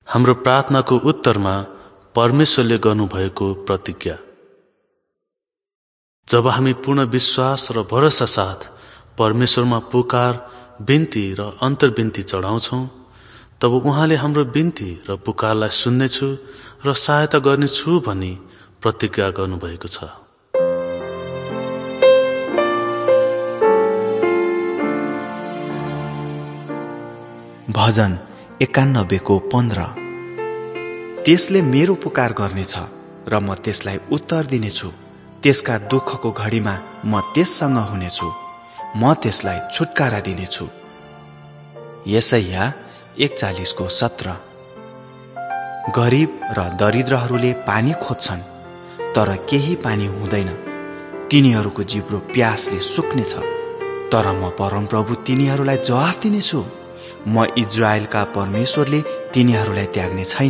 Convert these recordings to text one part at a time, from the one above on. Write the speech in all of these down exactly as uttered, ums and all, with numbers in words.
हाम्रो प्रार्थनाको उत्तरमा परमेश्वरले गर्नुभएको प्रतिज्ञा। जब हामी पूर्ण विश्वास र भरोसा साथ परमेश्वरमा पुकार, बिन्ती र अन्तर्बिन्ती चढाउँछौं, तब उहाँले हाम्रो बिन्ती र पुकारलाई सुन्नेछु र सहायता गर्नेछु भनी प्रतिज्ञा गर्नुभएको छ। भजन एकानब्बेको पन्ध्र। त्यसले मेरो पुकार गर्नेछ र म त्यसलाई उत्तर दिनेछु। त्यसका दुःखको घडीमा म त्यससँग हुनेछु, म त्यसलाई छुटकारा दिनेछु। यशायाह एकचालिसको सत्र। गरीब र दरिद्रहरूले पानी खोज्छन्, तर केही पानी हुँदैन। तिनीहरूको जिब्रो प्यासले सुक्नेछ, तर म परमप्रभु तिनीहरूलाई जवाफ दिनेछु। म इजरायलका परमेश्वरले तिनीहरूलाई त्याग्ने छैन।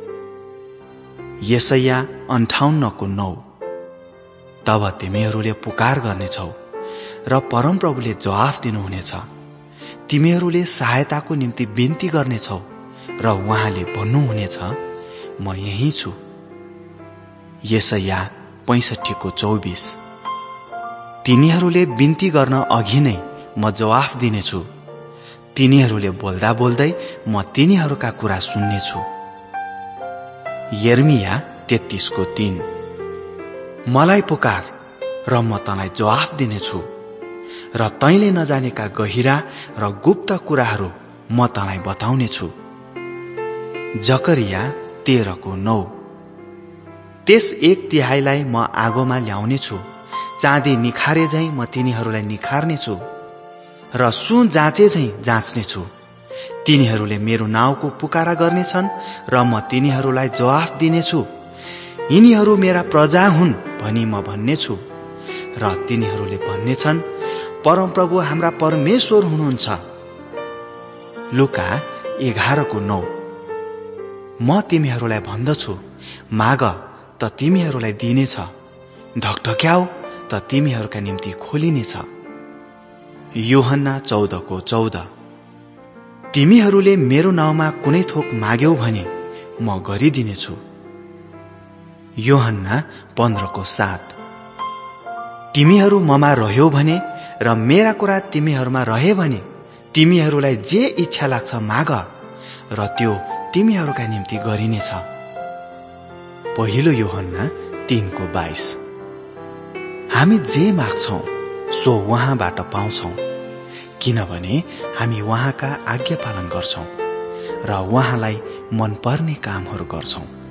यशायाह अन्ठाउन्नको नौ। तब तिमीहरूले पुकार गर्नेछौ र परमप्रभुले जवाफ दिनुहुनेछ। तिमीहरूले सहायताको निम्ति बिन्ती गर्नेछौ र उहाँले भन्नुहुनेछ, म यही छु। यशायाह पैंसठीको चौबीस। तिनीहरूले बिन्ती गर्न अघि नै म जवाफ दिनेछु। तिनीहरूले बोल्दा बोल्दै म तिनीहरूका कुरा सुन्नेछु। यर्मिया तेत्तीसको तीन। मलाई पुकार र म तँलाई जवाफ दिनेछु र तैँले नजानेका गहिरा र गुप्त कुराहरू म तँलाई बताउनेछु। जकरिया तेह्रको नौ। त्यस एक तिहाईलाई म आगोमा ल्याउनेछु, चाँदी निखारे झैं म तिनीहरूलाई निखार्नेछु र सुन जाँचे झैं जाँच्नेछु। तिनीहरूले मेरो नाउँको पुकारा गर्नेछन् र म तिनीहरूलाई जवाफ दिनेछु। यिनीहरू मेरा प्रजा हुन् भनी म भन्नेछु र तिनीहरूले भन्नेछन्, परमप्रभु हाम्रा परमेश्वर हुनुहुन्छ। लुका एघारको नौ। म तिमीहरूलाई भन्दछु, माग त तिमीहरूलाई दिइनेछ, ढकढक्याउ त तिमीहरूका निम्ति खोलिनेछ। यूहन्ना चौधको चौध। तिमीहरूले मेरो नाउँमा कुनै थोक माग्यौ भने म गरिदिनेछु। यूहन्ना पन्ध्रको सात। तिमीहरू ममा रह्यौ भने र मेरा कुरा तिमीहरूमा रहे भने तिमीहरूलाई जे इच्छा लाग्छ माग र त्यो तिमीहरूका निम्ति गरिनेछ। पहिलो यूहन्ना तीनको बाइस। हामी जे माग्छौं सो उहाँबाट पाउँछौं, किनभने हामी उहाँका आज्ञा पालन गर्छौं र उहाँलाई मनपर्ने कामहरू गर्छौं।